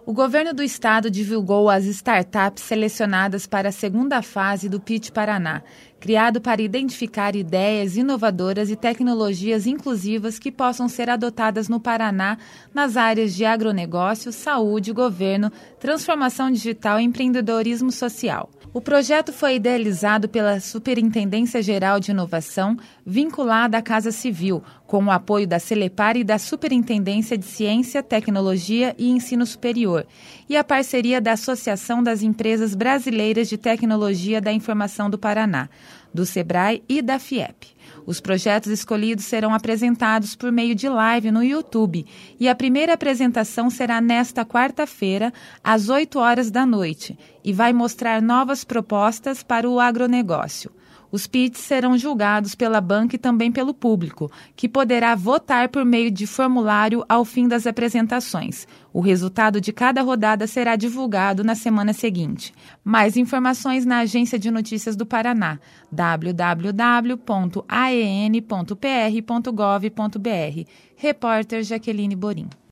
O governo do estado divulgou as startups selecionadas para a segunda fase do PIT Paraná, criado para identificar ideias inovadoras e tecnologias inclusivas que possam ser adotadas no Paraná nas áreas de agronegócio, saúde, governo, transformação digital e empreendedorismo social. O projeto foi idealizado pela Superintendência Geral de Inovação, vinculada à Casa Civil, com o apoio da Celepar e da Superintendência de Ciência, Tecnologia e Ensino Superior, e a parceria da Associação das Empresas Brasileiras de Tecnologia da Informação do Paraná, do SEBRAE e da FIEP. Os projetos escolhidos serão apresentados por meio de live no YouTube e a primeira apresentação será nesta quarta-feira, às 8 horas da noite, e vai mostrar novas propostas para o agronegócio. Os PITs serão julgados pela banca e também pelo público, que poderá votar por meio de formulário ao fim das apresentações. O resultado de cada rodada será divulgado na semana seguinte. Mais informações na Agência de Notícias do Paraná, www.aen.pr.gov.br. Repórter Jaqueline Borim.